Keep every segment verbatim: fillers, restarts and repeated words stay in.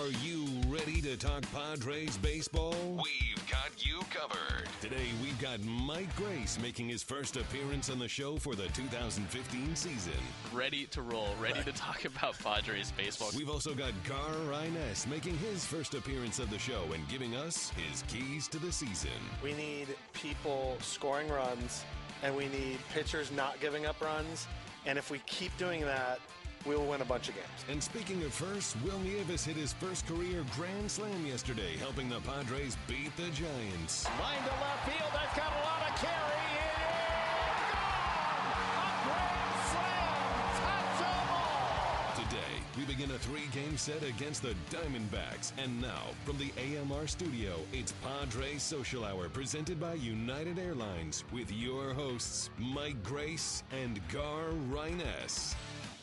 Are you ready to talk Padres baseball? We've got you covered. Today, we've got Mike Grace making his first appearance on the show for the two thousand fifteen season. Ready to roll, ready right. to talk about Padres baseball. We've also got Gar Rines making his first appearance of the show and giving us his keys to the season. We need people scoring runs, and we need pitchers not giving up runs. And if we keep doing that, we will win a bunch of games. And speaking of first, Will Nieves hit his first career grand slam yesterday, helping the Padres beat the Giants. Line to left field, that's got a lot of carry. It is gone! A grand slam! Touch 'em all! Today, we begin a three-game set against the Diamondbacks. And now, from the A M R studio, it's Padres Social Hour, presented by United Airlines, with your hosts, Mike Grace and Gar Rines.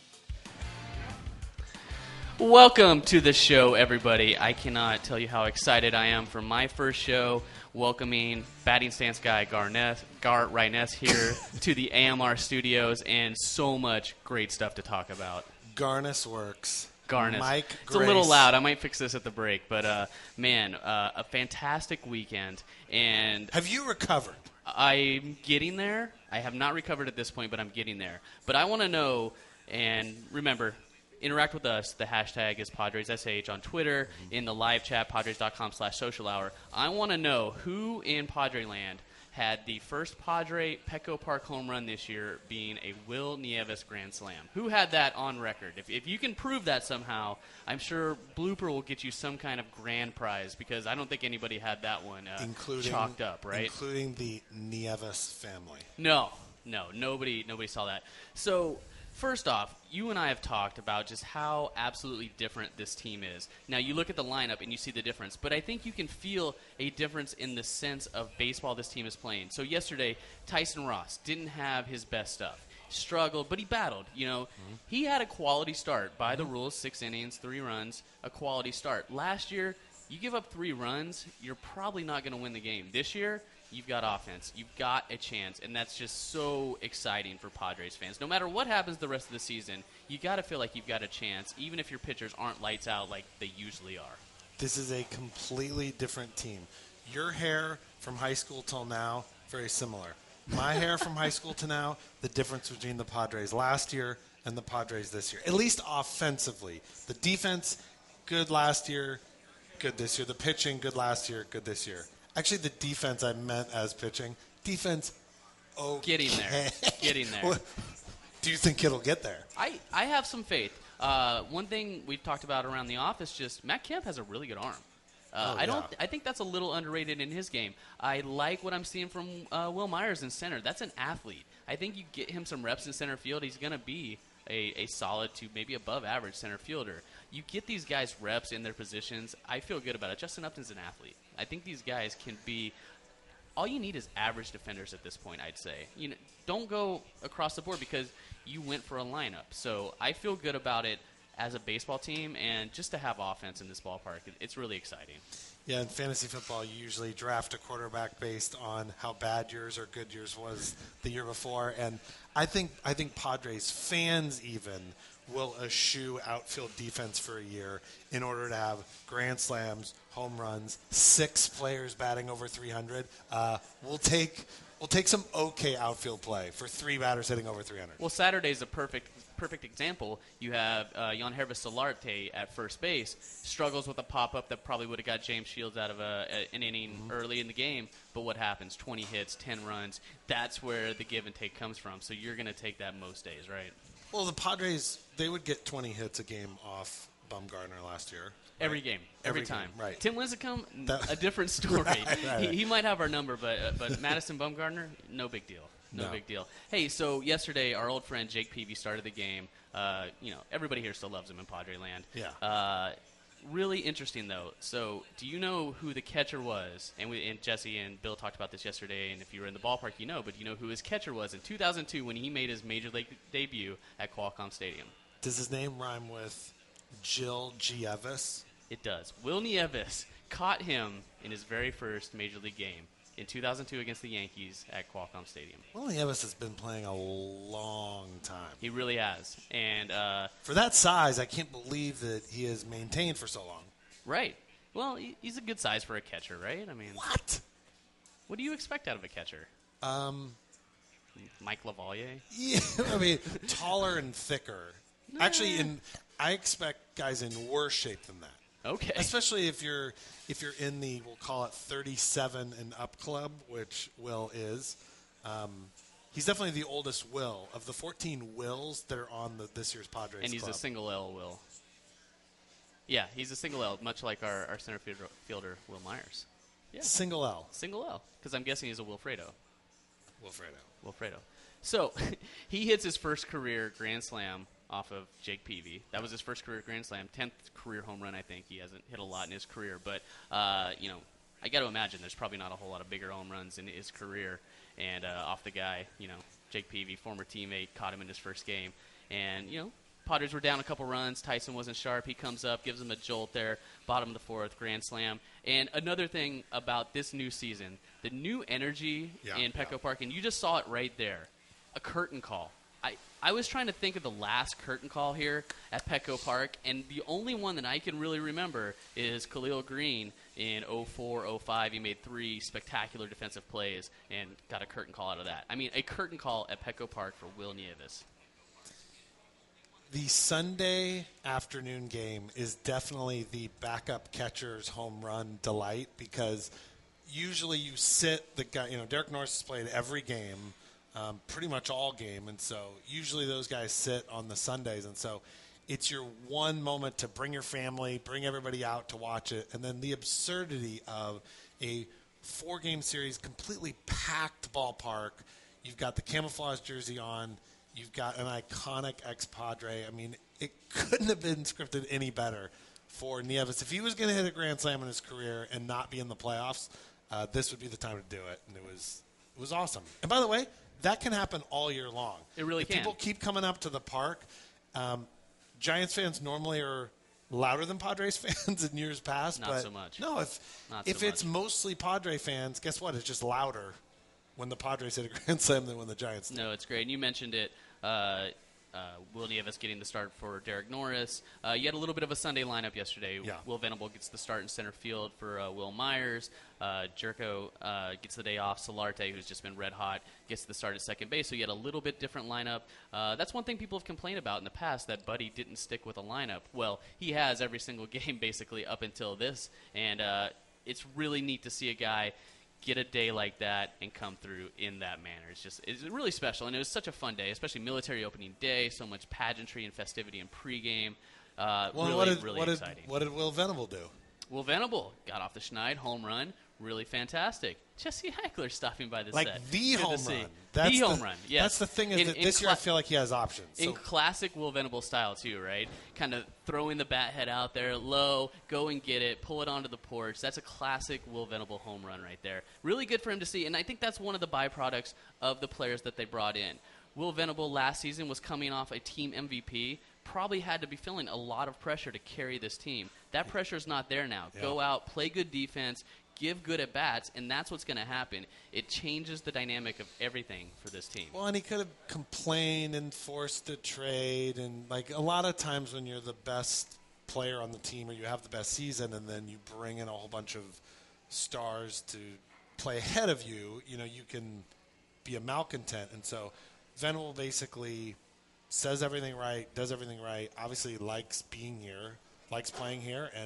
Welcome to the show, everybody. I cannot tell you how excited I am for my first show, welcoming batting stance guy Garnett, Gar Rines here to the A M R studios, and so much great stuff to talk about. Garnis works. Garnis. Mike Grace. It's a little loud. I might fix this at the break, but uh, man, uh, a fantastic weekend. And have you recovered? I'm getting there. I have not recovered at this point, but I'm getting there. But I want to know, and remember, interact with us. The hashtag is PadresSH on Twitter, in the live chat, Padres.com slash social hour. I want to know who in Padreland had the first Padre Petco Park home run this year being a Will Nieves grand slam. Who had that on record? If, if you can prove that somehow, I'm sure Blooper will get you some kind of grand prize, because I don't think anybody had that one uh, including, chalked up, right? Including the Nieves family. No, no, nobody, nobody saw that. So, first off, you and I have talked about just how absolutely different this team is. Now, you look at the lineup and you see the difference, but I think you can feel a difference in the sense of baseball this team is playing. So yesterday, Tyson Ross didn't have his best stuff. Struggled, but he battled. You know, mm-hmm. He had a quality start. By the rules, six innings, three runs, a quality start. Last year, you give up three runs, you're probably not going to win the game. This year, you've got offense. You've got a chance, and that's just so exciting for Padres fans. No matter what happens the rest of the season, you got to feel like you've got a chance, even if your pitchers aren't lights out like they usually are. This is a completely different team. Your hair from high school till now, very similar. My hair from high school to now, the difference between the Padres last year and the Padres this year, at least offensively. The defense, good last year, good this year. The pitching, good last year, good this year. Actually, the defense I meant as pitching. Defense, okay. Getting there. Getting there. Do you think it'll get there? I, I have some faith. Uh, one thing we've talked about around the office, just Matt Kemp has a really good arm. Uh, oh, I don't. yeah. I think that's a little underrated in his game. I like what I'm seeing from uh, Will Myers in center. That's an athlete. I think you get him some reps in center field, he's going to be a, a solid to maybe above average center fielder. You get these guys reps in their positions, I feel good about it. Justin Upton's an athlete. I think these guys can be – all you need is average defenders at this point, I'd say. You know, don't go across the board because you went for a lineup. So I feel good about it as a baseball team, and just to have offense in this ballpark, it's really exciting. Yeah, in fantasy football, you usually draft a quarterback based on how bad yours or good yours was the year before. And I think I think Padres fans even will eschew outfield defense for a year in order to have grand slams, home runs, six players batting over three hundred. Uh, we'll take we'll take some okay outfield play for three batters hitting over three hundred. Well, Saturday's a perfect perfect example. You have uh, Jan Hervis Solarte at first base, struggles with a pop-up that probably would have got James Shields out of a, a, an inning mm-hmm. early in the game, but what happens? twenty hits, ten runs. That's where the give and take comes from, so you're going to take that most days, right? Well, the Padres, they would get twenty hits a game off Bumgarner last year. Right? Every game. Every, Every time. Game, right. Tim Lincecum, that, a different story. right, right, right. He, he might have our number, but uh, but Madison Bumgarner, no big deal. No, no big deal. Hey, so yesterday our old friend Jake Peavy started the game. Uh, you know, everybody here still loves him in Padre land. Yeah. Uh, really interesting, though. So do you know who the catcher was? And, we, and Jesse and Bill talked about this yesterday, and if you were in the ballpark, you know, but you know who his catcher was in two thousand two when he made his Major League debut at Qualcomm Stadium? Does his name rhyme with Jill Gieves? It does. Will Nieves caught him in his very first Major League game in two thousand two against the Yankees at Qualcomm Stadium. Will Nieves has been playing a long time. He really has. And uh, for that size, I can't believe that he has maintained for so long. Right. Well, he, he's a good size for a catcher, right? I mean, What? what do you expect out of a catcher? Um, Mike Lavalier? yeah, I mean, taller and thicker. Actually, in I expect guys in worse shape than that. Okay. Especially if you're if you're in the, we'll call it thirty-seven and up club, which Will is. Um, he's definitely the oldest Will of the fourteen Wills that are on the, this year's Padres And he's club. a single L Will. Yeah, he's a single L, much like our, our center fielder, fielder, Will Myers. Yeah, Single L. single L, because I'm guessing he's a Wilfredo. Wilfredo. Wilfredo. So he hits his first career grand slam off of Jake Peavy. That was his first career grand slam, tenth career home run, I think. He hasn't hit a lot in his career, but, uh, you know, I got to imagine there's probably not a whole lot of bigger home runs in his career. And uh, off the guy, you know, Jake Peavy, former teammate, caught him in his first game. And, you know, Padres were down a couple runs. Tyson wasn't sharp. He comes up, gives him a jolt there, bottom of the fourth, grand slam. And another thing about this new season, the new energy Yeah, in Petco yeah. Park, and you just saw it right there, a curtain call. I, I was trying to think of the last curtain call here at Petco Park, and the only one that I can really remember is Khalil Green in oh four oh five. He made three spectacular defensive plays and got a curtain call out of that. I mean, a curtain call at Petco Park for Will Nieves. The Sunday afternoon game is definitely the backup catcher's home run delight because usually you sit the guy, you know, Derek Norris has played every game, um, pretty much all game, and so usually those guys sit on the Sundays, and so it's your one moment to bring your family, bring everybody out to watch it, and then the absurdity of a four-game series, completely packed ballpark. You've got the camouflage jersey on. You've got an iconic ex-Padre. I mean, it couldn't have been scripted any better for Nieves. If he was going to hit a grand slam in his career and not be in the playoffs, uh, this would be the time to do it. And it was it was awesome. And by the way, that can happen all year long. It really if can. People keep coming up to the park. Um, Giants fans normally are louder than Padres fans in years past. Not but so much. No, if, Not if so it's much. mostly Padre fans, guess what? It's just louder when the Padres hit a grand slam than when the Giants do. No, it's great. And you mentioned it, uh, uh, Will Nieves getting the start for Derek Norris. Uh, you had a little bit of a Sunday lineup yesterday. Yeah. Will Venable gets the start in center field for uh, Will Myers. Uh, Jerko uh, gets the day off. Solarte, who's just been red hot, gets the start at second base. So you had a little bit different lineup. Uh, that's one thing people have complained about in the past, that Buddy didn't stick with a lineup. Well, he has every single game basically up until this. And uh, it's really neat to see a guy get a day like that and come through in that manner. It's just it's really special, and it was such a fun day, especially military opening day, so much pageantry and festivity in pregame. Uh, Well, really, what did, really what did, exciting. what did Will Venable do? Will Venable got off the schneid, home run, really fantastic. Jesse Heckler stopping by the Like set. the Good to home see. run. That's the the home run, yes. That's the thing is In- that in this year I cla- feel like he has options. in So, classic Will Venable style, too, right? Kind of throwing the bat head out there low, go and get it, pull it onto the porch. That's a classic Will Venable home run right there. Really good for him to see, and I think that's one of the byproducts of the players that they brought in. Will Venable last season was coming off a team M V P, probably had to be feeling a lot of pressure to carry this team. That pressure is not there now. Yeah. Go out, play good defense, give good at bats, and that's what's going to happen. It changes the dynamic of everything for this team. well, and he could have complained and forced a trade, and like a lot of times when you're the best player on the team or you have the best season, and then you bring in a whole bunch of stars to play ahead of you, you know, you can be a malcontent, and so Venable basically says everything right, does everything right, obviously likes being here, likes playing here, and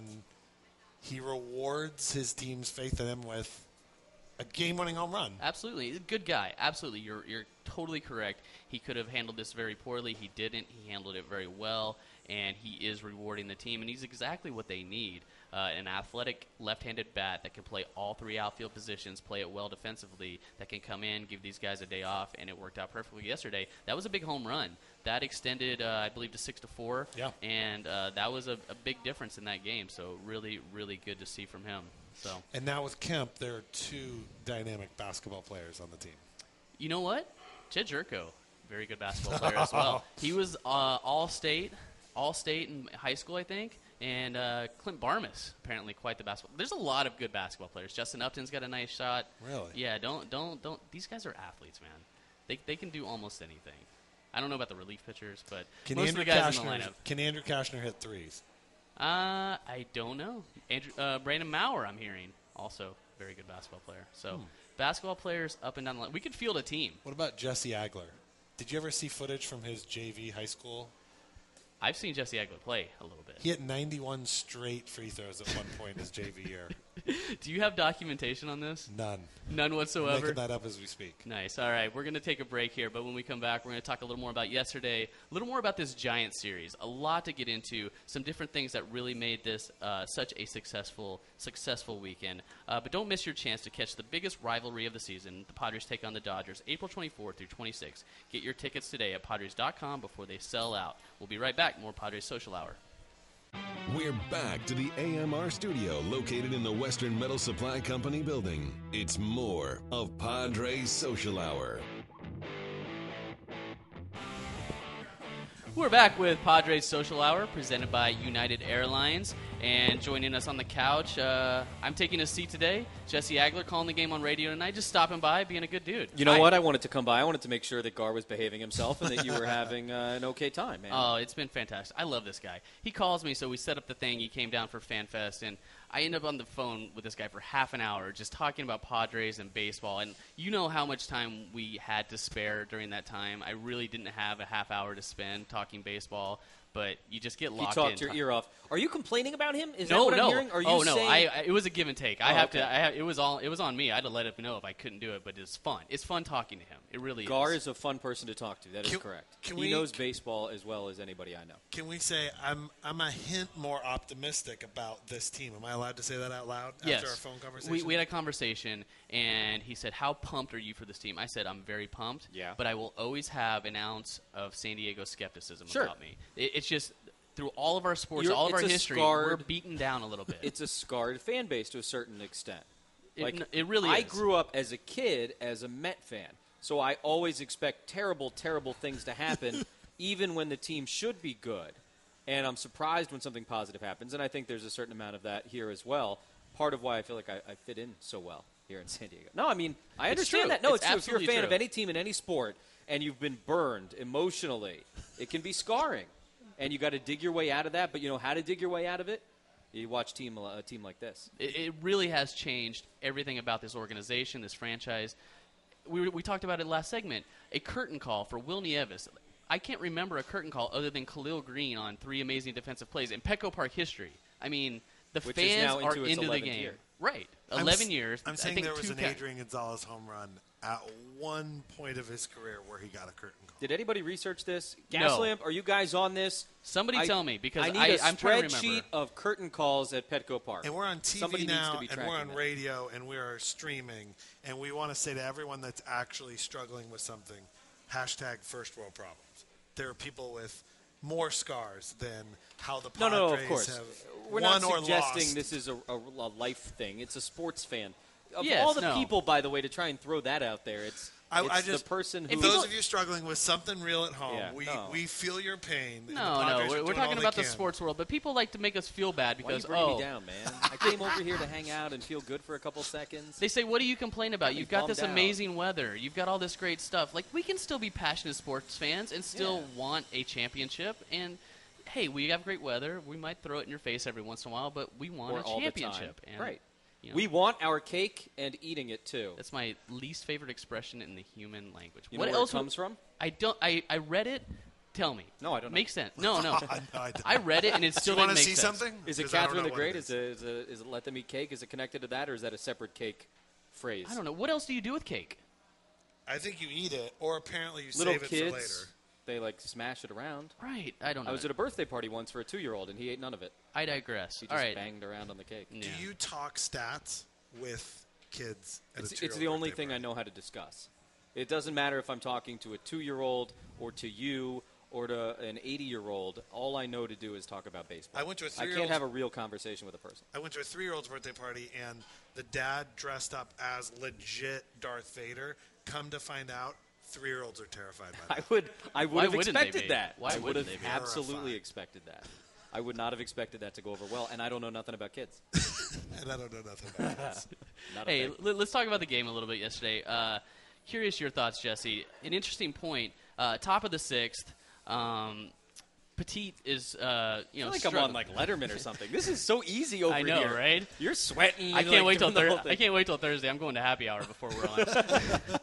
he rewards his team's faith in him with a game-winning home run. Absolutely. Good guy. Absolutely. You're you're totally correct. He could have handled this very poorly. He didn't. He handled it very well, and he is rewarding the team, and he's exactly what they need. Uh, an athletic left-handed bat that can play all three outfield positions, play it well defensively, that can come in, give these guys a day off, and it worked out perfectly yesterday. That was a big home run. That extended, uh, I believe, to six to four, Yeah. and uh, that was a, a big difference in that game. So really, really good to see from him. So And now with Kemp, there are two dynamic basketball players on the team. you know what? Jed Jerko, very good basketball player as well. He was uh, all-state, all-state in high school, I think. And uh, Clint Barmas, apparently quite the basketball. There's a lot of good basketball players. Justin Upton's got a nice shot. Really? Yeah. Don't don't don't. These guys are athletes, man. They they can do almost anything. I don't know about the relief pitchers, but Can most Andrew of the guys in the Kashner, lineup. can Andrew Kashner hit threes? Uh, I don't know. Andrew, uh, Brandon Maurer, I'm hearing, also very good basketball player. So, Hmm. basketball players up and down the line. We could field a team. What about Jesse Agler? Did you ever see footage from his J V high school? I've seen Jesse Agler play a little bit. He hit ninety-one straight free throws at one point in his J V year. Do you have documentation on this? None. None I'm whatsoever? making that up as we speak. Nice. All right, we're going to take a break here, but when we come back, we're going to talk a little more about yesterday, a little more about this Giants series. A lot to get into, some different things that really made this uh, such a successful, successful weekend. Uh, but don't miss your chance to catch the biggest rivalry of the season. The Padres take on the Dodgers, April twenty-fourth through twenty-sixth. Get your tickets today at Padres dot com before they sell out. We'll be right back. More Padres Social Hour. We're back to the A M R studio located in the Western Metal Supply Company building. It's more of Padres Social Hour. We're back with Padres Social Hour presented by United Airlines. And joining us on the couch, uh, I'm taking a seat today. Jesse Agler calling the game on radio tonight, just stopping by, being a good dude. You know Hi. what? I wanted to come by. I wanted to make sure that Gar was behaving himself and that you were having uh, an okay time, man. Oh, it's been fantastic. I love this guy. He calls me, so we set up the thing. He came down for FanFest, and I end up on the phone with this guy for half an hour just talking about Padres and baseball. And you know how much time we had to spare during that time. I really didn't have a half hour to spend talking baseball. But you just get he locked talked in. your ear off. Are you complaining about him? Is no, that what no. I'm hearing? Are you oh no, saying... I, I, it was a give and take. I Oh, have okay. to. I have, it was all. It was on me. I had to let him know if I couldn't do it. But it's fun. It's fun talking to him. It really Gar is. is a fun person to talk to. That is Can- correct. can he we- knows baseball as well as anybody I know. Can we say I'm I'm a hint more optimistic about this team? Am I allowed to say that out loud Yes. after our phone conversation? We, we had a conversation, and he said, "How pumped are you for this team?" I said, "I'm very pumped." Yeah. But I will always have an ounce of San Diego skepticism Sure. about me. It, it's just through all of our sports, You're- all of our it's a history, scarred- we're beaten down a little bit. It's a scarred fan base to a certain extent. It- like n- it really I is. grew up as a kid as a Met fan, so I always expect terrible, terrible things to happen, even when the team should be good. And I'm surprised when something positive happens, and I think there's a certain amount of that here as well. Part of why I feel like I, I fit in so well here in San Diego. No, I mean, I It's understand true. that. No, It's it's, true. If you're a absolutely fan true. of any team in any sport and you've been burned emotionally, it can be scarring. And you got to dig your way out of that. But you know how to dig your way out of it? You watch team a team like this. It, it really has changed everything about this organization, this franchise. We, we talked about it last segment. A curtain call for Will Nieves. I can't remember a curtain call other than Khalil Green on three amazing defensive plays in Petco Park history. I mean, the Which is fans now are into its into the eleventh game. year. Right. I'm eleven s- years. I'm I saying think there was two an ca- Adrian Gonzalez home run at one point of his career where he got a curtain call. Did anybody research this? No. Gaslamp, are you guys on this? Somebody I- tell me, because I need I- a I'm trying to spreadsheet remember. of curtain calls at Petco Park. And we're on T V Somebody needs now, to be and we're tracking on that. radio, and we are streaming, and we want to say to everyone that's actually struggling with something, hashtag first world problems. There are people with more scars than how the No, Padres no, no, of course. have We're won not or suggesting lost. this is a, a, a life thing. It's a sports fan. Of Yes, all the no. people, by the way, to try and throw that out there, it's, I, it's I just, the person if who... those of you struggling with something real at home, Yeah, we, no. we feel your pain. and the No, Padres no, are we're, we're doing all talking they about the can. sports world, but people like to make us feel bad Why are you because, bringing oh, me down, man? I came over here to hang out and feel good for a couple seconds. they say, what do you complain about? me You've got this bummed out. amazing weather. You've got all this great stuff. Like, we can still be passionate sports fans and still Yeah. want a championship. And, hey, we have great weather. We might throw it in your face every once in a while, but we want Or a all the time. championship. And, Right. you know, We want our cake and eating it, too. that's my least favorite expression in the human language. You what know where else it comes from? I don't. I, I read it. Tell me. No, I don't know. Makes sense. No, no. I, know, I, don't. I read it, and it Do still you want didn't to make see sense. something? Is it 'Cause I don't Catherine know the what Great? it Is it, is, it, is it Let Them Eat Cake? Is it connected to that, or is that a separate cake phrase? I don't know. What else do you do with cake? I think you eat it, or apparently you Little save it kids, for later. they like smash it around. Right. I don't know. I was at a birthday party once for a two-year-old, and he ate none of it. I digress. He just All right. banged around on the cake. Yeah. Do you talk stats with kids at It's, a it's two-year-old the only birthday thing I party? know how to discuss. It doesn't matter if I'm talking to a two-year-old or to you or to an eighty-year-old. All I know to do is talk about baseball. I went to a I three-year-old- can't have a real conversation with a person. I went to a three-year-old's birthday party, and the dad dressed up as legit Darth Vader. Come to find out, three-year-olds are terrified by I that. would, I would Why have wouldn't they expected be? that. Why I would wouldn't have they be? absolutely Terrified. expected that. I would not have expected that to go over well, and I don't know nothing about kids. And I don't know nothing about this. Not a Hey, thing. l- let's talk about the game a little bit yesterday. Uh, curious your thoughts, Jesse. An interesting point. Uh, top of the sixth. Um, Petit is, uh, you I know, feel like I'm on like Letterman or something. This is so easy over I know, here. right? You're sweating. I You're, can't like, wait till doing the whole Thur- thing. I can't wait till Thursday. I'm going to happy hour before we're on.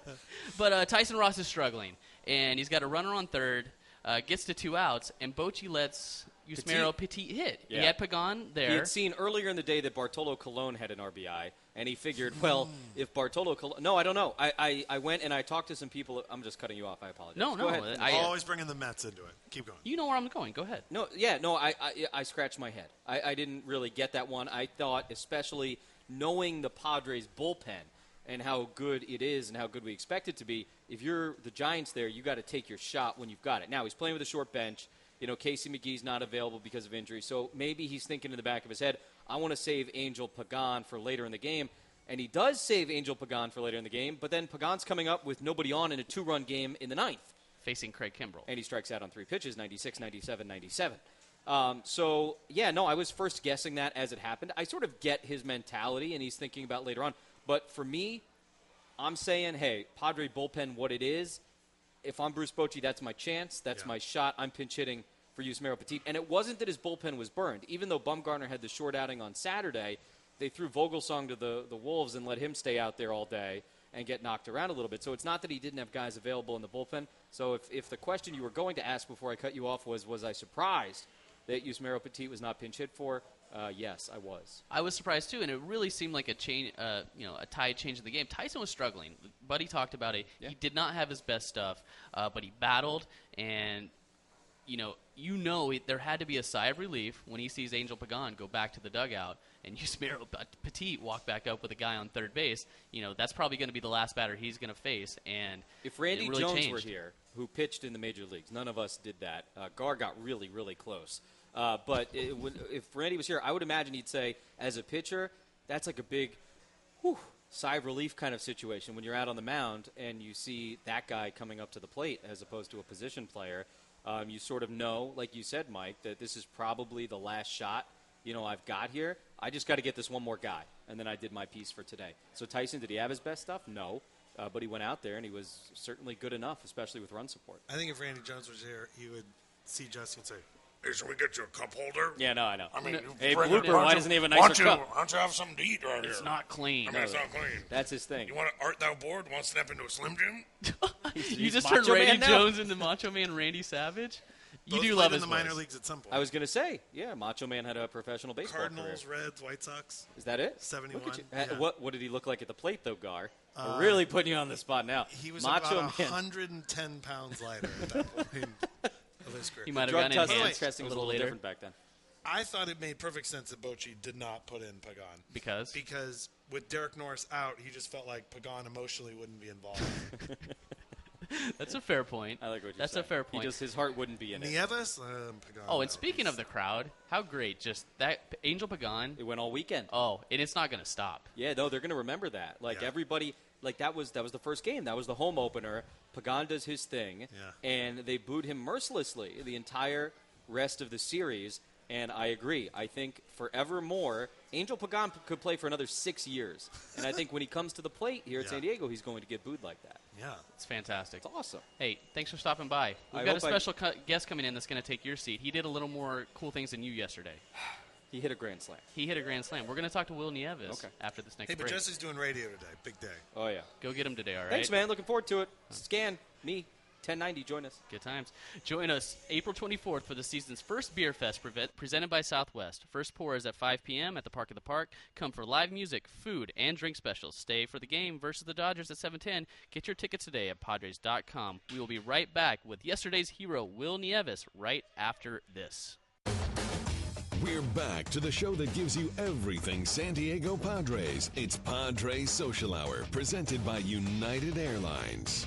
But uh, Tyson Ross is struggling, and he's got a runner on third, uh, gets to two outs, and Bochy lets Yusmeiro Petit, hit. Yeah. He had Pagan there. He had seen earlier in the day that Bartolo Colon had an R B I, and he figured, well, if Bartolo Colon... No, I don't know. I, I, I went and I talked to some people. I'm just cutting you off. I apologize. No, Go no, ahead. I- Always bringing the Mets into it. Keep going. You know where I'm going. Go ahead. No, yeah, no, I, I, I scratched my head. I, I didn't really get that one. I thought, especially knowing the Padres bullpen and how good it is and how good we expect it to be, if you're the Giants there, you got to take your shot when you've got it. Now, he's playing with a short bench. You know, Casey McGee's not available because of injury, so maybe he's thinking in the back of his head, I want to save Angel Pagan for later in the game. And he does save Angel Pagan for later in the game, but then Pagan's coming up with nobody on in a two-run game in the ninth. Facing Craig Kimbrell. And he strikes out on three pitches, ninety-six, ninety-seven, ninety-seven. Um, so, yeah, no, I was first guessing that as it happened. I sort of get his mentality, and he's thinking about later on. But for me, I'm saying, hey, Padre bullpen, what it is, if I'm Bruce Bochy, that's my chance. That's Yeah. my shot. I'm pinch hitting for Yusmeiro Petit. And it wasn't that his bullpen was burned. Even though Bumgarner had the short outing on Saturday, they threw Vogelsong to the, the Wolves and let him stay out there all day and get knocked around a little bit. So it's not that he didn't have guys available in the bullpen. So if, if the question you were going to ask before I cut you off was, was I surprised that Yusmeiro Petit was not pinch hit for? Uh, yes, I was. I was surprised too, and it really seemed like a change, uh, you know, a tide change in the game. Tyson was struggling. Buddy talked about it. Yeah. He did not have his best stuff, uh, but he battled, and you know, you know, it, there had to be a sigh of relief when he sees Angel Pagan go back to the dugout and Yusmeiro Petit walk back up with a guy on third base. You know, that's probably going to be the last batter he's going to face. And If Randy it really Jones changed. were here, who pitched in the major leagues, none of us did that. Uh, Gar got really, really close. Uh, but it, when, if Randy was here, I would imagine he'd say, as a pitcher, that's like a big whew, sigh of relief kind of situation when you're out on the mound and you see that guy coming up to the plate as opposed to a position player. Um, you sort of know, like you said, Mike, that this is probably the last shot, you know, I've got here. I just got to get this one more guy. And then I did my piece for today. So Tyson, did he have his best stuff? No. Uh, but he went out there, and he was certainly good enough, especially with run support. I think if Randy Jones was here, he would see Justin and say, "Hey, should we get you a cup holder?" Yeah, no, I know. I mean, Hey, bring it- Blooper, why don't doesn't you- he have a why don't nicer you- cup? Why don't you have something to eat right here? It's not clean. I mean, it's not clean. That's his thing. You want to art thou bored? Want to step into a Slim Jim? You He's just Macho turned Randy Man now. Jones into Macho Man Randy Savage. You Both do played love in his the minor voice. leagues at some point. I was going to say, yeah, Macho Man had a professional baseball Cardinals, career. Reds, White Sox. Is that it? seventy-one, Look at you. yeah. Uh, What, what did he look like at the plate, though, Gar? Uh, We're really putting you on the spot now. He was Macho about Man. one hundred ten pounds lighter at that point of his career. He might have Drug gotten test enhanced testing a was a little little later different back then. I thought it made perfect sense that Bochy did not put in Pagan. because Because with Derek Norris out, he just felt like Pagan emotionally wouldn't be involved. that's a fair point. I like what you're That's saying. a fair point. He just, his heart wouldn't be in it. Nieves, um, Pagan. oh, no. and speaking of the crowd, how great! Just that Angel Pagan. It went all weekend. Oh, and it's not going to stop. Yeah, no, they're going to remember that. Like Yeah. everybody, like that was that was the first game. That was the home opener. Pagan does his thing, Yeah. and they booed him mercilessly the entire rest of the series. And I agree. I think forevermore, Angel Pagan p- could play for another six years. And I think when he comes to the plate here at Yeah. San Diego, he's going to get booed like that. Yeah. It's fantastic. It's awesome. Hey, thanks for stopping by. We've I got a hope I- special cu- guest coming in that's going to take your seat. He did a little more cool things than you yesterday. He hit a grand slam. He hit a grand slam. We're going to talk to Will Nieves Okay. after this next Hey, but break. Jesse's doing radio today. Big day. Oh, yeah. Go get him today, all right? Thanks, man. Looking forward to it. Scan me. ten ninety. Join us. Good times. Join us April twenty-fourth for the season's first Beer Fest pre- presented by Southwest. First pour is at five p.m. at the Park of the Park. Come for live music, food, and drink specials. Stay for the game versus the Dodgers at seven ten. Get your tickets today at Padres dot com. We will be right back with yesterday's hero, Will Nieves, right after this. We're back to the show that gives you everything San Diego Padres. It's Padres Social Hour, presented by United Airlines.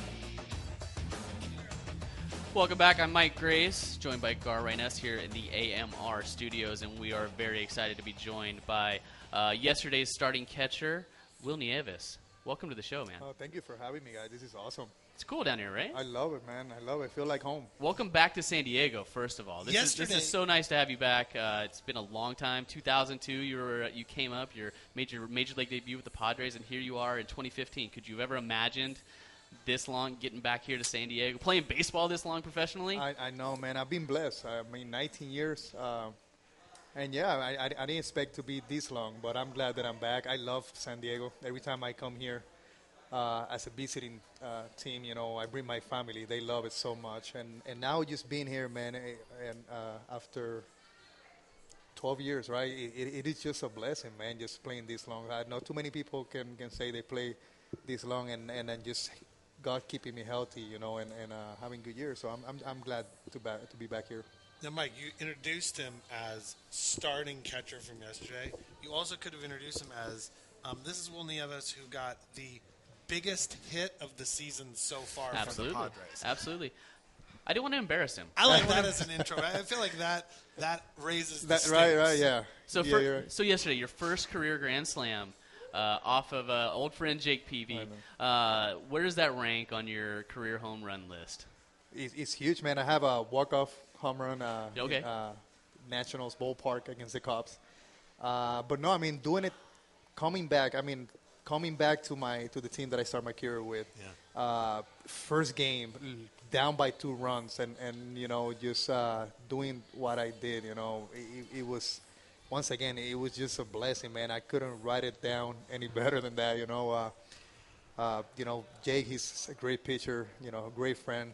Welcome back. I'm Mike Grace, joined by Gar Reynes here in the A M R studios, and we are very excited to be joined by uh, yesterday's starting catcher, Will Nieves. Welcome to the show, man. Oh, thank you for having me, guys. This is awesome. It's cool down here, right? I love it, man. I love it. I feel like home. Welcome back to San Diego, first of all. This is this Yesterday- is so nice to have you back. Uh, it's been a long time. two thousand two, you were you came up, your major major league debut with the Padres, and here you are in twenty fifteen. Could you have ever imagined this long, getting back here to San Diego, playing baseball this long professionally? I, I know, man. I've been blessed. I mean, nineteen years. Uh, and, yeah, I, I, I didn't expect to be this long, but I'm glad that I'm back. I love San Diego. Every time I come here uh, as a visiting uh, team, you know, I bring my family. They love it so much. And, and now just being here, man, eh, and uh, after twelve years, right, it, it, it is just a blessing, man, just playing this long. I know too many people can, can say they play this long and, and then just God keeping me healthy, you know, and, and uh, having good years. So I'm I'm, I'm glad to back, to be back here. Now, Mike, you introduced him as starting catcher from yesterday. You also could have introduced him as um, this is Will Nieves, who got the biggest hit of the season so far Absolutely. from the Padres. Absolutely. I didn't want to embarrass him. I like that as an intro. I feel like that that raises the That, stakes. right, right, yeah. So, yeah, for, you're right. so yesterday, your first career grand slam uh, off of uh, old friend Jake Peavy. Uh, where does that rank on your career home run list? It's, it's huge, man. I have a walk-off home run uh, Okay. in uh, Nationals ballpark against the Cubs. Uh, but no, I mean, doing it, coming back, I mean, coming back to my to the team that I started my career with. Yeah. Uh, first game, l- down by two runs, and, and you know, just uh, doing what I did, you know, it, it was, once again, it was just a blessing, man. I couldn't write it down any better than that, you know. Uh, uh, you know, Jake, he's a great pitcher, you know, a great friend.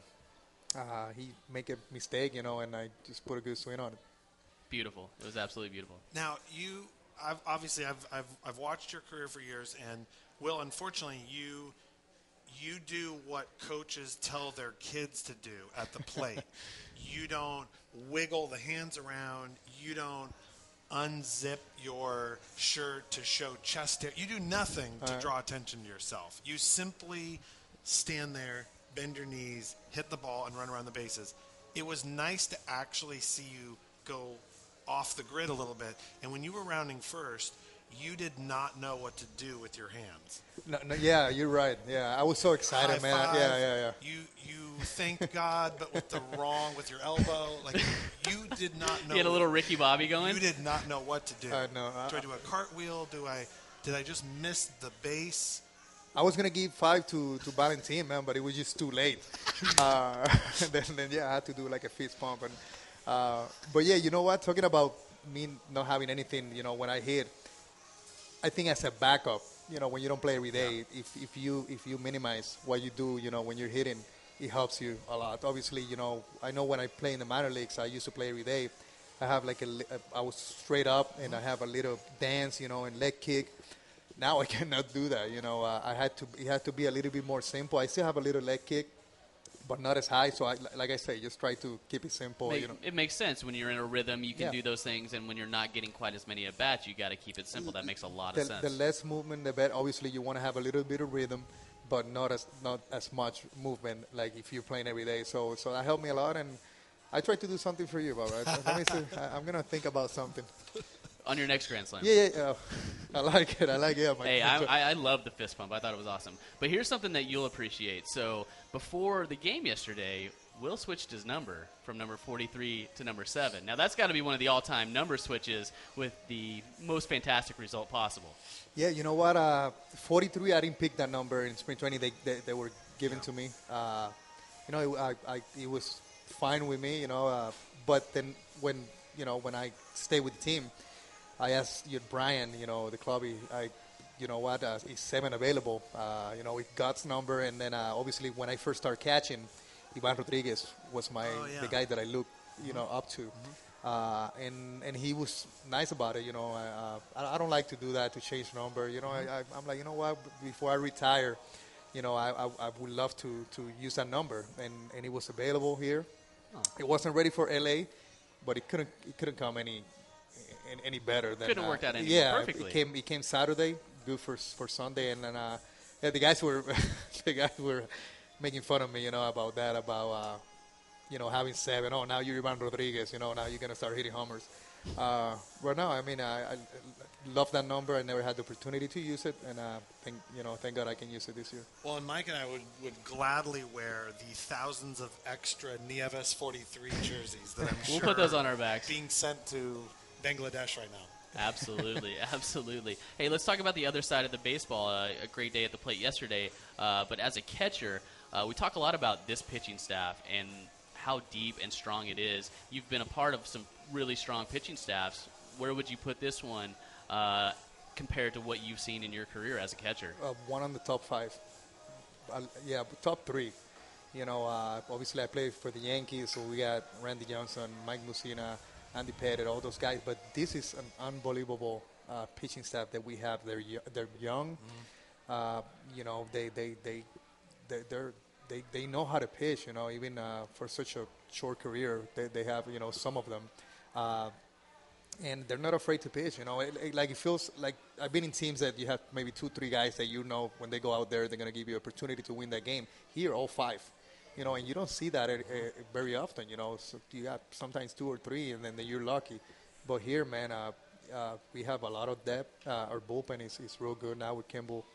Uh, he make a mistake, you know, and I just put a good swing on it. Beautiful. It was absolutely beautiful. Now, you, I've, obviously, I've, I've, I've watched your career for years, and Will, unfortunately, you, you do what coaches tell their kids to do at the plate. You don't wiggle the hands around. You don't unzip your shirt to show chest hair. You do nothing to right. draw attention to yourself. You simply stand there, bend your knees, hit the ball, and run around the bases. It was nice to actually see you go off the grid a little bit. And when you were rounding first, you did not know what to do with your hands. No, no, yeah, you're right. Yeah, I was so excited, High man. five, Yeah, yeah, yeah. You you thank God, but with the wrong, with your elbow. Like, you did not know. You had a little Ricky Bobby going? You did not know what to do. I know. Do I do a cartwheel? Do I, did I just miss the base? I was gonna give five to, to Valentin, man, but it was just too late. uh, then, then yeah, I had to do like a fist pump. And uh, but yeah, you know what? Talking about me not having anything, you know, when I hit, I think as a backup, you know, when you don't play every day, yeah. if if you if you minimize what you do, you know, when you're hitting, it helps you a lot. Obviously, you know, I know when I play in the minor leagues, I used to play every day. I have like a, li- I was straight up, and I have a little dance, you know, and leg kick. Now I cannot do that, you know. Uh, I had to. It had to be a little bit more simple. I still have a little leg kick, but not as high. So, I, like I say, just try to keep it simple. Make, you know. It makes sense. When you're in a rhythm, you can Yeah. do those things, and when you're not getting quite as many at bats, you got to keep it simple. That makes a lot The, of sense. the less movement, the better. Obviously, you want to have a little bit of rhythm, but not as not as much movement like if you're playing every day. So, so that helped me a lot, and I try to do something for you, Bob. Right? Let me see. I, I'm gonna think about something. On your next Grand Slam. Yeah, yeah, yeah. I like it. I like it. My Hey, I, I, I love the fist pump. I thought it was awesome. But here's something that you'll appreciate. So before the game yesterday, Will switched his number from number forty-three to number seven. Now, that's got to be one of the all-time number switches with the most fantastic result possible. Yeah, you know what? Uh, forty-three, I didn't pick that number in spring training. They they, they were given to me. Uh, you know, it, I, I, it was fine with me, you know. Uh, but then when, you know, when I stayed with the team, I asked you, Brian, you know, the clubby, I, you know what, uh, is seven available? Uh, you know, with God's number. And then uh, obviously when I first started catching, Ivan Rodriguez was my Oh, yeah. the guy that I looked, you know, up to. Uh, and and he was nice about it, you know. I, uh, I don't like to do that, to change number. You know, I, I, I'm like, you know what, before I retire, you know, I, I, I would love to, to use that number. And, and it was available here. Oh. It wasn't ready for L A, but it couldn't it couldn't come any any, any better than Couldn't have uh, worked out any yeah, more perfectly. it came it came Saturday, good for for Sunday, and then uh, yeah, the guys were the guys were making fun of me, you know, about that, about uh, you know, having seven. Oh, now you're Ivan Rodriguez, you know, now you're gonna start hitting homers. Uh, but no, I mean, I, I love that number. I never had the opportunity to use it, and uh, thank you know, thank God I can use it this year. Well, and Mike and I would, would gladly wear the thousands of extra Nieves forty-three jerseys that I'm We'll sure put those on our backs. being sent to Bangladesh right now. Absolutely, absolutely. Hey, let's talk about the other side of the baseball. Uh, a great day at the plate yesterday, uh, but as a catcher, uh, we talk a lot about this pitching staff and how deep and strong it is. You've been a part of some really strong pitching staffs. Where would you put this one uh, compared to what you've seen in your career as a catcher? Uh, one on the top five. Uh, yeah, top three. You know, uh, obviously I played for the Yankees, so we got Randy Johnson, Mike Mussina, Andy Pettit, all those guys. But this is an unbelievable uh, pitching staff that we have. They're y- they're young. Mm-hmm. Uh, you know, they they they they they're, they they know how to pitch. You know, even uh, for such a short career, they they have you know some of them. Uh, And they're not afraid to pitch, you know. It, it, like it feels like I've been in teams that you have maybe two, three guys that you know when they go out there they're going to give you opportunity to win that game. Here, all five, you know, and you don't see that uh, very often, you know. So you got sometimes two or three, and then you're lucky. But here, man, uh, uh, we have a lot of depth. Uh, our bullpen is, is real good now with Kimball.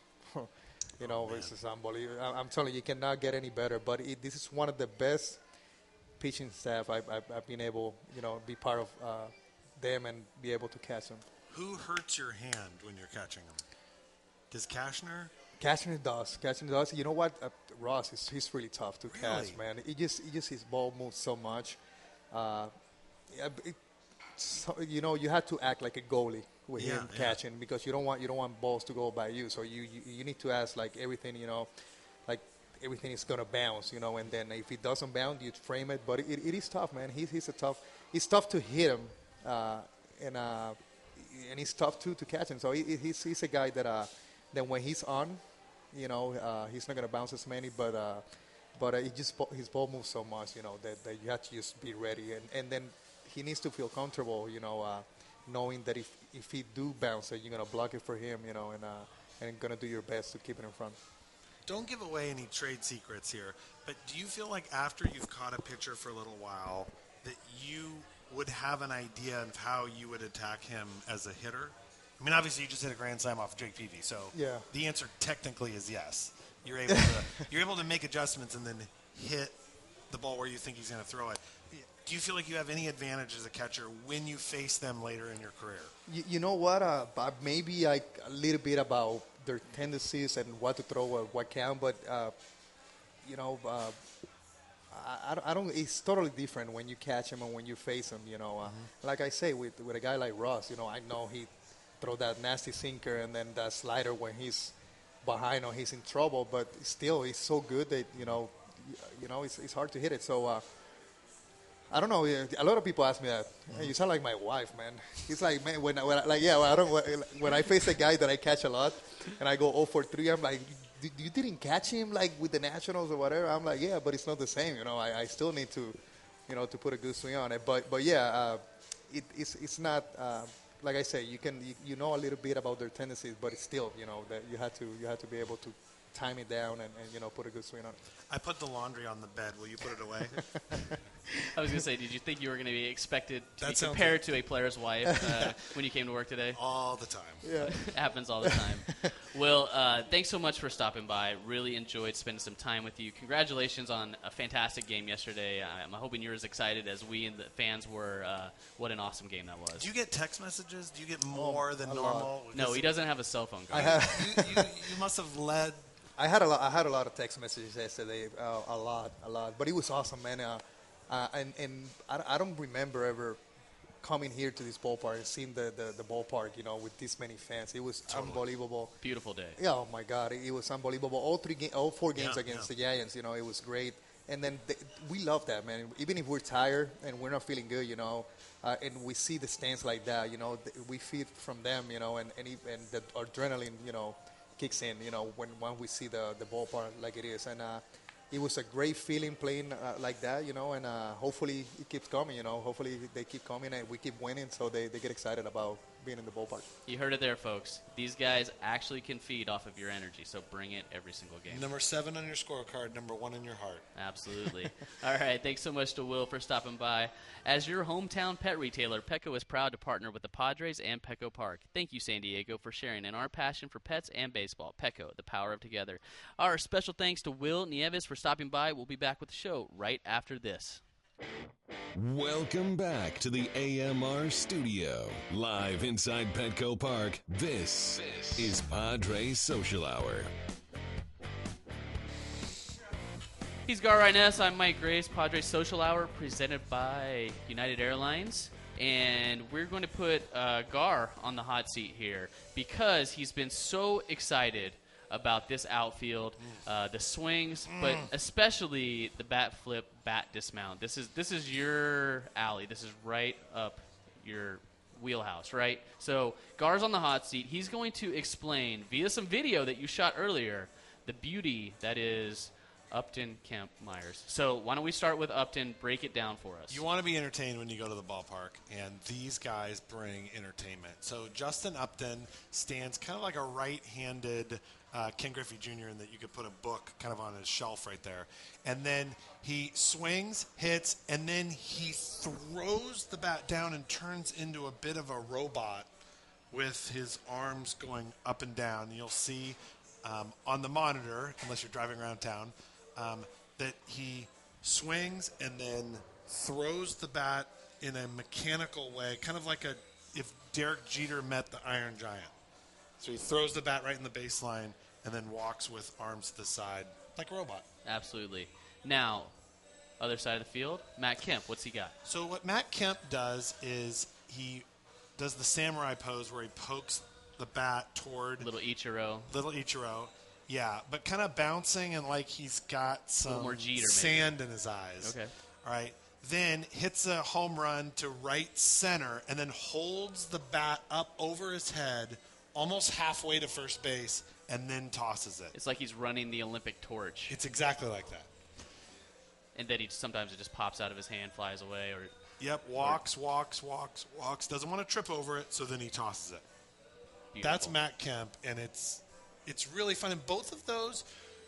you know, oh, this is unbelievable. I, I'm telling you, you cannot get any better. But it, this is one of the best pitching staff I've, I've, I've been able, you know, be part of. Uh, them and be able to catch them. Who hurts your hand when you're catching them? Does Cashner? Cashner does. Cashner does. You know what? Uh, Ross is he's really tough to really? catch, man. He just he just his ball moves so much. Uh, yeah, it, so, you know, you have to act like a goalie with yeah, him yeah. catching because you don't want you don't want balls to go by you. So you you, you need to ask like everything, you know, like everything is gonna bounce, you know. And then if it doesn't bounce, you frame it. But it, it is tough, man. He's he's a tough. It's tough to hit him. Uh, and uh, and he's tough too to catch him. So he, he's he's a guy that uh, that when he's on, you know, uh, he's not gonna bounce as many, but uh, but uh, he just his ball moves so much, you know, that, that you have to just be ready. And, and then he needs to feel comfortable, you know, uh, knowing that if if he do bounce it, you're gonna block it for him, you know, and uh, and gonna do your best to keep it in front. Don't give away any trade secrets here, but do you feel like after you've caught a pitcher for a little while that you would have an idea of how you would attack him as a hitter? I mean, obviously, you just hit a grand slam off of Jake Peavy, so yeah. The answer technically is yes. You're able to you're able to make adjustments and then hit the ball where you think he's going to throw it. Do you feel like you have any advantage as a catcher when you face them later in your career? You, you know what, uh, Bob? Maybe like a little bit about their tendencies and what to throw or what count, but uh, you know. Uh, I, I don't. It's totally different when you catch him and when you face him. You know, uh, mm-hmm. Like I say, with with a guy like Ross, you know, I know he throw that nasty sinker and then that slider when he's behind or he's in trouble. But still, he's so good that you know, you know, it's it's hard to hit it. So uh, I don't know. A lot of people ask me that. Hey, you sound like my wife, man. It's like, man, when, I, when I, like yeah, well, I don't. When I face a guy that I catch a lot and I go oh for three, I'm like. You didn't catch him like with the Nationals or whatever. I'm like, yeah, but it's not the same. You know, I, I still need to, you know, to put a good swing on it. But but yeah, uh, it, it's it's not uh, like I say. You can you, you know a little bit about their tendencies, but it's still you know that you had to you had to be able to time it down and, and you know put a good swing on it. I put the laundry on the bed. Will you put it away? I was going to say, did you think you were going to be expected to That be sounds compared like- to a player's wife uh, when you came to work today? All the time. Yeah. It happens all the time. Will, uh, thanks so much for stopping by. Really enjoyed spending some time with you. Congratulations on a fantastic game yesterday. I'm hoping you're as excited as we and the fans were. Uh, what an awesome game that was. Do you get text messages? Do you get more than a normal? No, he Because doesn't have a cell phone. I Guys. have. you, you, you must have led. I had a lot. I had a lot of text messages yesterday. Uh, a lot, a lot. But it was awesome, man. Uh, uh, and and I, I don't remember ever coming here to this ballpark and seeing the, the, the ballpark, you know, with this many fans. It was Totally. unbelievable. Beautiful day. Yeah, oh my God, it, it was unbelievable. All three, ga- all four games Yeah, against yeah. the Giants, you know, it was great. And then th- we love that, man. Even if we're tired and we're not feeling good, you know, uh, and we see the stands like that, you know, th- we feed from them, you know, and and, e- and the adrenaline, you know, kicks in, you know, when, when we see the, the ballpark like it is. And uh, it was a great feeling playing uh, like that, you know, and uh, hopefully it keeps coming, you know. Hopefully they keep coming and we keep winning so they, they get excited about being in the ballpark. You heard it there, folks. These guys actually can feed off of your energy, so bring it every single game. Number seven on your scorecard, number one in your heart. Absolutely. All right. Thanks so much to Will for stopping by. As your hometown pet retailer, Petco is proud to partner with the Padres and Petco Park. Thank you, San Diego, for sharing in our passion for pets and baseball. Petco, the power of together. Our special thanks to Will Nieves for stopping by. We'll be back with the show right after this. Welcome back to the A M R studio. Live inside Petco Park, this, this is Padres Social Hour. He's Gar Ryness. I'm Mike Grace. Padres Social Hour presented by United Airlines. And we're going to put uh, Gar on the hot seat here because he's been so excited about this outfield, uh, the swings, but especially the bat flip, bat dismount. This is this is your alley. This is right up your wheelhouse, right? So Gar's on the hot seat. He's going to explain via some video that you shot earlier the beauty that is Upton, Kemp, Myers. So why don't we start with Upton? Break it down for us. You want to be entertained when you go to the ballpark, and these guys bring entertainment. So Justin Upton stands kind of like a right-handed uh, Ken Griffey Junior in that you could put a book kind of on his shelf right there. And then he swings, hits, and then he throws the bat down and turns into a bit of a robot with his arms going up and down. You'll see um, on the monitor, unless you're driving around town, Um, that he swings and then throws the bat in a mechanical way, kind of like a if Derek Jeter met the Iron Giant. So he throws the bat right in the baseline and then walks with arms to the side like a robot. Absolutely. Now, other side of the field, Matt Kemp. What's he got? So what Matt Kemp does is he does the samurai pose where he pokes the bat toward Little Ichiro. Little Ichiro. Yeah, but kind of bouncing and like he's got some more Jeter, maybe. sand in his eyes. Okay. All right. Then hits a home run to right center and then holds the bat up over his head almost halfway to first base and then tosses it. It's like he's running the Olympic torch. It's exactly like that. And then he sometimes it just pops out of his hand, flies away, or Yep, walks, walks, walks, walks. Doesn't want to trip over it, so then he tosses it. beautiful. That's Matt Kemp, and it's it's really fun. And both of those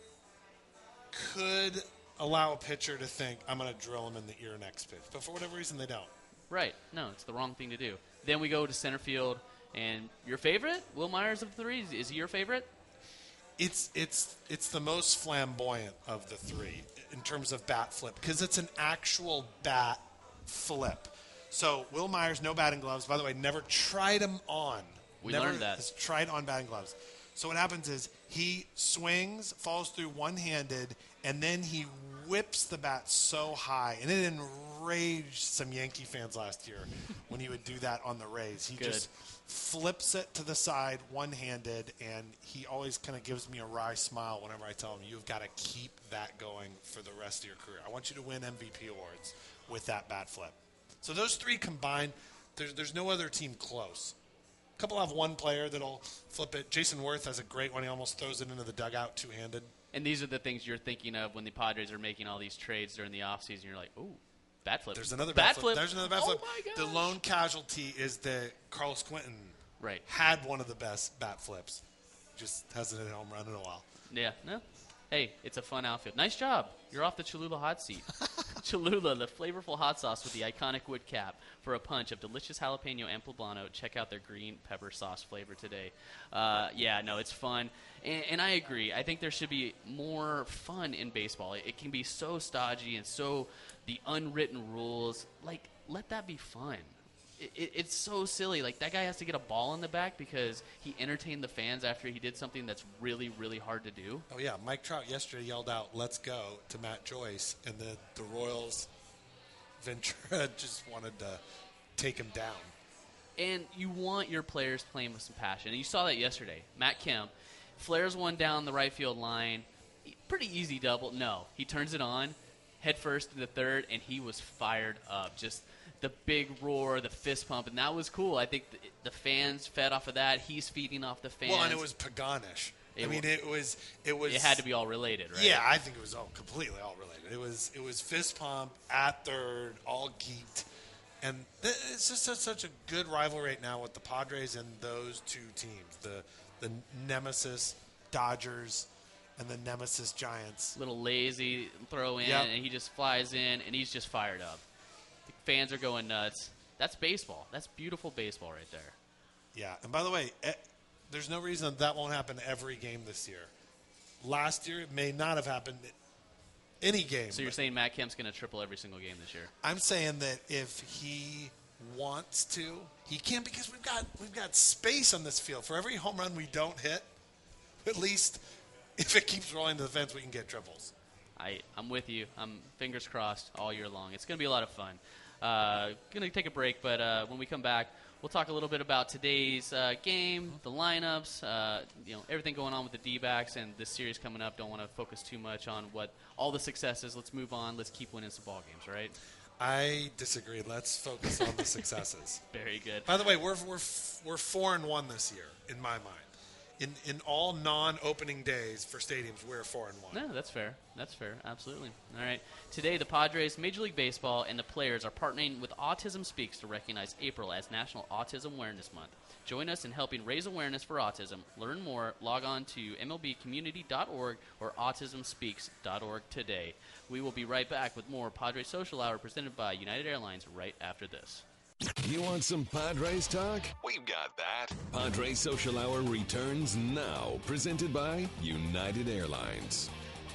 could allow a pitcher to think, I'm going to drill him in the ear next pitch. But for whatever reason, they don't. Right. No, it's the wrong thing to do. Then we go to center field, and your favorite, Will Myers of the three, is he your favorite? It's it's it's the most flamboyant of the three in terms of bat flip because it's an actual bat flip. So Will Myers, no batting gloves. By the way, never tried them on. We never learned that. Has tried on batting gloves. So what happens is he swings, falls through one-handed, and then he whips the bat so high, and it enraged some Yankee fans last year when he would do that on the Rays. He Good. just flips it to the side one-handed, and he always kind of gives me a wry smile whenever I tell him, you've got to keep that going for the rest of your career. I want you to win M V P awards with that bat flip. So those three combined, there's, there's no other team close. A couple have one player that'll flip it. Jason Worth has a great one. He almost throws it into the dugout two-handed. And these are the things you're thinking of when the Padres are making all these trades during the offseason. You're like, ooh, bat flip. There's another bat, bat flip. There's another bat oh flip. My gosh. The lone casualty is that Carlos Quentin Right. had one of the best bat flips. Just hasn't hit a home run in a while. Yeah, no. Hey, it's a fun outfit. Nice job. You're off the Cholula hot seat. Cholula, the flavorful hot sauce with the iconic wood cap for a punch of delicious jalapeno and poblano. Check out their green pepper sauce flavor today. Uh, yeah, no, it's fun. And, and I agree. I think there should be more fun in baseball. It, it can be so stodgy and so the unwritten rules. Like, let that be fun. It, it, it's so silly. Like, that guy has to get a ball in the back because he entertained the fans after he did something that's really, really hard to do. Oh, yeah. Mike Trout yesterday yelled out, let's go, to Matt Joyce, and the, the Royals, Ventura just wanted to take him down. And you want your players playing with some passion. And you saw that yesterday. Matt Kemp flares one down the right field line. Pretty easy double. No. He turns it on, head first to the third, and he was fired up. Just the big roar, the fist pump, and that was cool. I think the, the fans fed off of that. He's feeding off the fans. Well, and it was Paganish. I It mean, wa- it was it was. It had to be all related, right? Yeah, I think it was all completely all related. It was it was fist pump at third, all geeked, and th- it's just such, such a good rivalry right now with the Padres and those two teams, the the nemesis Dodgers and the nemesis Giants. Little lazy throw in, Yep. and he just flies in, and he's just fired up. The fans are going nuts. That's baseball. That's beautiful baseball right there. Yeah, and by the way, eh, there's no reason that won't happen every game this year. Last year, it may not have happened. Any game. So you're saying Matt Kemp's going to triple every single game this year? I'm saying that if he wants to, he can because we've got we've got space on this field. For every home run we don't hit, at least if it keeps rolling to the fence, we can get triples. I, I'm with you. I'm fingers crossed all year long. It's going to be a lot of fun. Uh, going to take a break, but uh, when we come back, we'll talk a little bit about today's uh, game, the lineups, uh, you know, everything going on with the D-backs and this series coming up. Don't want to focus too much on what all the success is. Let's move on. Let's keep winning some ball games, right? I disagree. Let's focus on the successes. Very good. By the way, we're we're we're four and one this year in my mind. In in all non-opening days for stadiums, we're four and one. No, that's fair. That's fair. Absolutely. All right. Today, the Padres, Major League Baseball, and the players are partnering with Autism Speaks to recognize April as National Autism Awareness Month. Join us in helping raise awareness for autism. Learn more. Log on to M L B community dot org or autism speaks dot org today. We will be right back with more Padres Social Hour presented by United Airlines right after this. You want some Padres talk? We've got that. Padres Social Hour returns now, presented by United Airlines.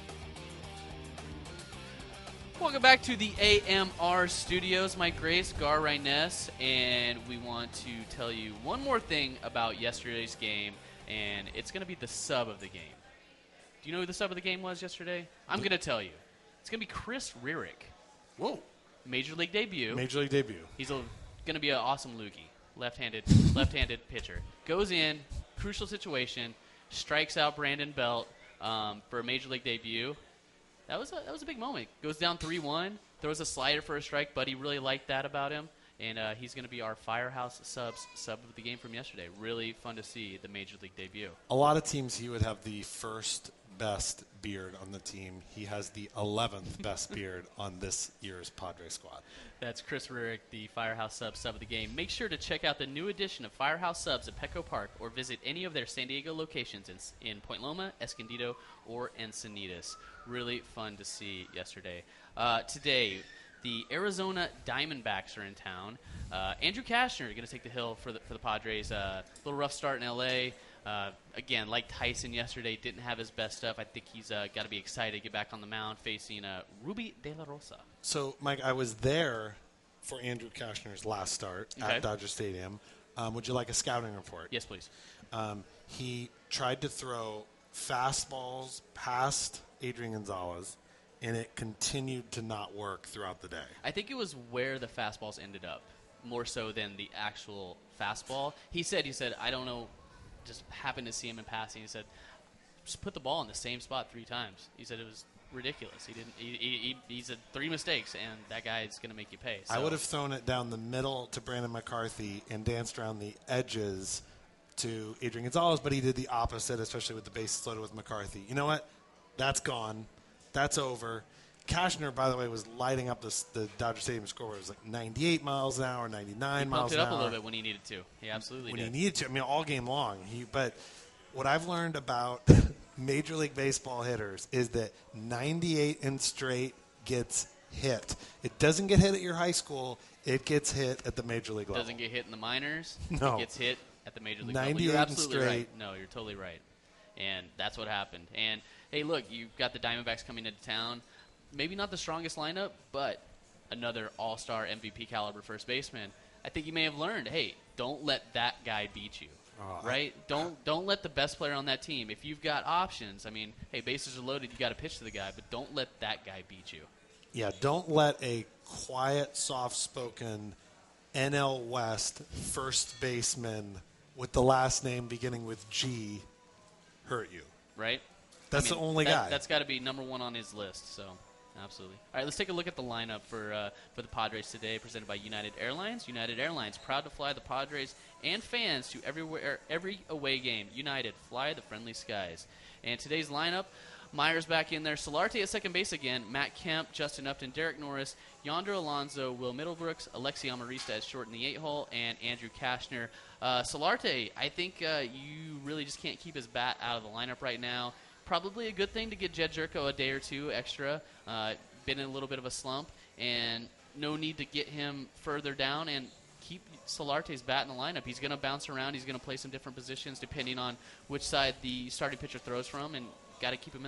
Welcome back to the A M R studios. Mike Grace, Gar Ryness, and we want to tell you one more thing about yesterday's game, and it's going to be the sub of the game. Do you know who the sub of the game was yesterday? I'm going to tell you. It's going to be Chris Rierick. Whoa. Major League debut. Major League debut. He's a going to be an awesome loogie, left-handed, left-handed pitcher. Goes in, crucial situation, strikes out Brandon Belt um, for a major league debut. That was a, that was a big moment. Goes down three one, throws a slider for a strike. Buddy really liked that about him, and uh, he's going to be our Firehouse subs sub of the game from yesterday. Really fun to see the major league debut. A lot of teams, he would have the first best beard on the team. He has the eleventh best beard on this year's Padres squad. That's Chris Rierick, the Firehouse Subs sub of the game. Make sure to check out the new edition of Firehouse Subs at Petco Park or visit any of their San Diego locations in, in Point Loma, Escondido, or Encinitas. Really fun to see yesterday. Uh, today, the Arizona Diamondbacks are in town. Uh, Andrew Cashner going to take the hill for the, for the Padres. A uh, little rough start in L A Uh, again, like Tyson yesterday, didn't have his best stuff. I think he's uh, got to be excited to get back on the mound facing uh, Ruby De La Rosa. So, Mike, I was there for Andrew Cashner's last start Okay. at Dodger Stadium. Um, would you like a scouting report? Yes, please. Um, he tried to throw fastballs past Adrian Gonzalez, and it continued to not work throughout the day. I think it was where the fastballs ended up, more so than the actual fastball. He said, he said, I don't know, just happened to see him in passing. He said, just put the ball in the same spot three times. He said it was ridiculous. He didn't. He, he, he said three mistakes, and that guy is going to make you pay. So. I would have thrown it down the middle to Brandon McCarthy and danced around the edges to Adrian Gonzalez, but he did the opposite, especially with the bases loaded with McCarthy. You know what? That's gone. That's over. Cashner, by the way, was lighting up this, the Dodger Stadium scoreboard. It was like ninety-eight miles an hour, ninety-nine he miles pumped an it hour. up a little bit when he needed to. He absolutely when did. he needed to. I mean, all game long. He, but what I've learned about Major League Baseball hitters is that ninety-eight and straight gets hit. It doesn't get hit at your high school. It gets hit at the Major League level. Doesn't get hit in the minors. No. It gets hit at the major league level. ninety-eight You're and absolutely straight. right. No, you're totally right. And that's what happened. And, hey, look, you've got the Diamondbacks coming into town. Maybe not the strongest lineup, but another all-star M V P caliber first baseman. I think you may have learned, hey, don't let that guy beat you. Oh, right? I, don't don't let the best player on that team. If you've got options, I mean, hey, bases are loaded, you got to pitch to the guy, but don't let that guy beat you. Yeah, don't let a quiet, soft-spoken N L West first baseman with the last name beginning with G hurt you. Right? That's I mean, the only that, guy. That's got to be number one on his list. So, absolutely. All right, let's take a look at the lineup for uh, for the Padres today, presented by United Airlines. United Airlines, proud to fly the Padres and fans to everywhere, every away game. United, fly the friendly skies. And today's lineup: Myers back in there, Solarte at second base again, Matt Kemp, Justin Upton, Derek Norris, Yonder Alonso, Will Middlebrooks, Alexi Amarista as short in the eight hole, and Andrew Cashner. Uh, Solarte, I think uh, you really just can't keep his bat out of the lineup right now. Probably a good thing to get Jed Jerko a day or two extra. Uh, been in a little bit of a slump, and no need to get him further down and keep Solarte's bat in the lineup. He's going to bounce around. He's going to play some different positions depending on which side the starting pitcher throws from, and got to keep him in there.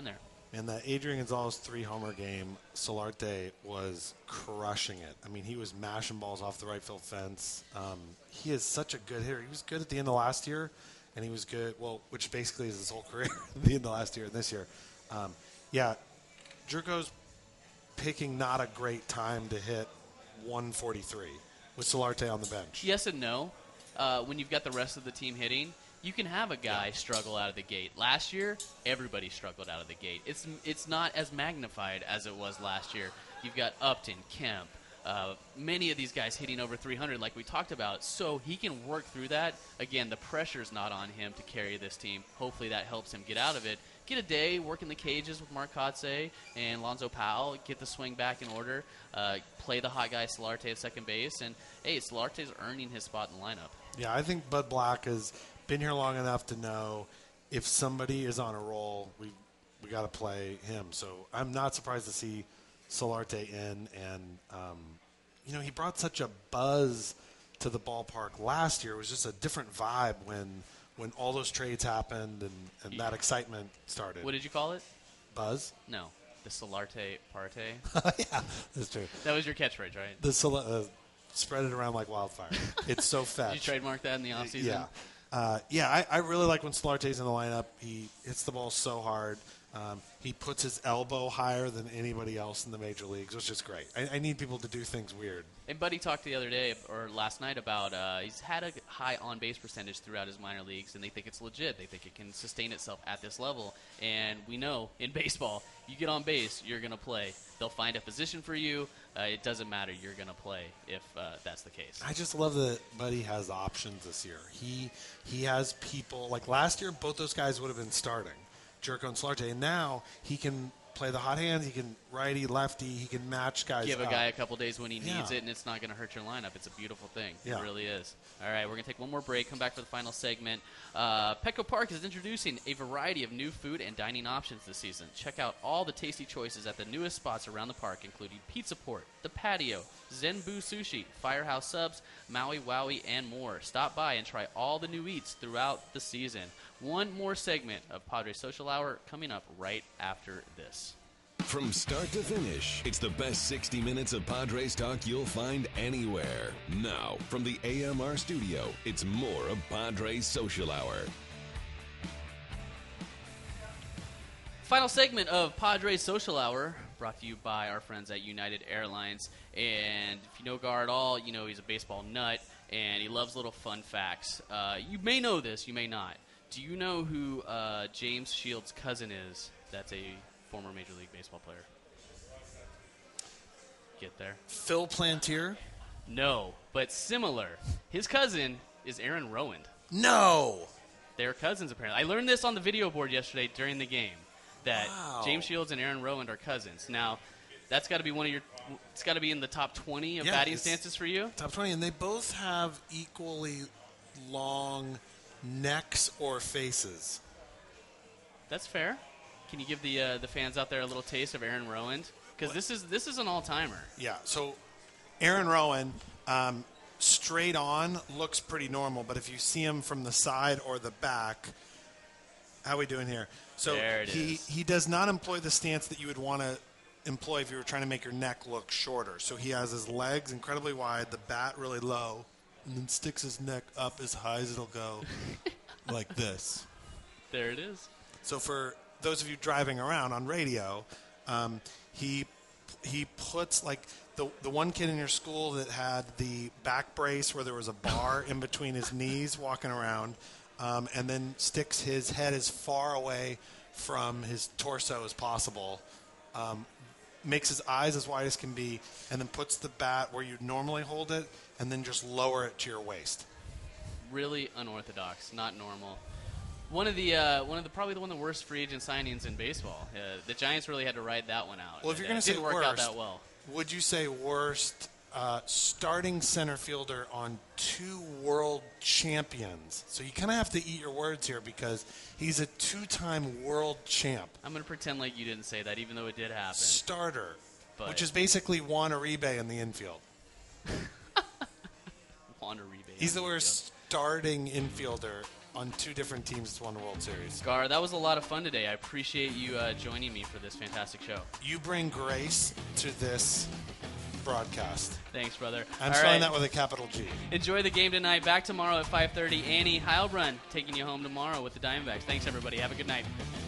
And that Adrian Gonzalez three-homer game, Solarte was crushing it. I mean, he was mashing balls off the right field fence. Um, he is such a good hitter. He was good at the end of last year, and he was good, well, which basically is his whole career at the end of last year and this year. Um, yeah, Jerko's picking not a great time to hit one forty-three with Solarte on the bench. Yes and no. Uh, when you've got the rest of the team hitting, you can have a guy struggle out of the gate. Last year, everybody struggled out of the gate. It's it's not as magnified as it was last year. You've got Upton, Kemp, uh, many of these guys hitting over three hundred like we talked about. So he can work through that. Again, the pressure's not on him to carry this team. Hopefully that helps him get out of it. Get a day, work in the cages with Mark Kotze and Lonzo Powell, get the swing back in order, uh, play the hot guy Solarte at second base, and, hey, Solarte's earning his spot in the lineup. Yeah, I think Bud Black has been here long enough to know if somebody is on a roll, we we got to play him. So I'm not surprised to see Solarte in. And, um, you know, he brought such a buzz to the ballpark last year. It was just a different vibe when when all those trades happened and, and that excitement started. What did you call it? Buzz? No. The Solarte parte? Yeah, that's true. That was your catchphrase, right? The Sol- uh, spread it around like wildfire. It's so fast. Did you trademark that in the offseason? Yeah. Uh, yeah, I, I really like when Solarte's in the lineup. He hits the ball so hard. Um, he puts his elbow higher than anybody else in the major leagues, which is great. I, I need people to do things weird. And Buddy talked the other day, or last night, about uh, he's had a high on-base percentage throughout his minor leagues, and they think it's legit. They think it can sustain itself at this level. And we know in baseball, you get on base, you're going to play. They'll find a position for you. Uh, it doesn't matter. You're going to play if uh, that's the case. I just love that Buddy has options this year. He he has people, like last year, both those guys would have been starting, Jerko and Solarte, and now he can play the hot hands. He can righty, lefty. He can match guys Give a up. guy a couple days when he Yeah. needs it, and it's not going to hurt your lineup. It's a beautiful thing. Yeah. It really is. All right, we're going to take one more break, come back for the final segment. Uh, Petco Park is introducing a variety of new food and dining options this season. Check out all the tasty choices at the newest spots around the park, including Pizza Port, The Patio, Zenbu Sushi, Firehouse Subs, Maui Wowie, and more. Stop by and try all the new eats throughout the season. One more segment of Padres Social Hour coming up right after this. From start to finish, it's the best sixty minutes of Padres talk you'll find anywhere. Now, from the A M R studio, it's more of Padres Social Hour. Final segment of Padres Social Hour, brought to you by our friends at United Airlines. And if you know Gar at all, you know he's a baseball nut, and he loves little fun facts. Uh, you may know this, you may not. Do you know who uh, James Shields' cousin is? That's a former Major League Baseball player. Get there? Phil Plantier? No, but similar. His cousin is Aaron Rowand. No! They're cousins, apparently. I learned this on the video board yesterday during the game, that Wow. James Shields and Aaron Rowand are cousins. Now, that's got to be one of your – it's got to be in the top twenty of Yeah, batting it's- stances for you. Top twenty, and they both have equally long necks or faces. That's fair. Can you give the uh, the fans out there a little taste of Aaron Rowand? Because this is this is an all-timer. Yeah, so Aaron Rowan, um, straight on, looks pretty normal, but if you see him from the side or the back, how are we doing here? So There it he, is. he does not employ the stance that you would want to employ if you were trying to make your neck look shorter. So he has his legs incredibly wide, the bat really low, and then sticks his neck up as high as it'll go, like this. There it is. So for those of you driving around on radio, um, he he puts like the the one kid in your school that had the back brace where there was a bar in between his knees walking around, um, and then sticks his head as far away from his torso as possible, um, makes his eyes as wide as can be, and then puts the bat where you'd normally hold it, and then just lower it to your waist. Really unorthodox, not normal. One of the uh, one of the probably the one of the worst free agent signings in baseball. Uh, the Giants really had to ride that one out. Well, if you're It, going uh, to say didn't work worst, out that well. would you say worst uh, starting center fielder on two world champions? So you kind of have to eat your words here because he's a two-time world champ. I'm going to pretend like you didn't say that, even though it did happen. Starter, But- which is basically Juan Uribe in the infield. Juan Uribe. He's the worst starting infielder on two different teams that's won the World Series. Gar, that was a lot of fun today. I appreciate you uh, joining me for this fantastic show. You bring grace to this broadcast. Thanks, brother. I'm All spelling right. that with a capital G. Enjoy the game tonight. Back tomorrow at five thirty. Annie Heilbrunn taking you home tomorrow with the Diamondbacks. Thanks, everybody. Have a good night.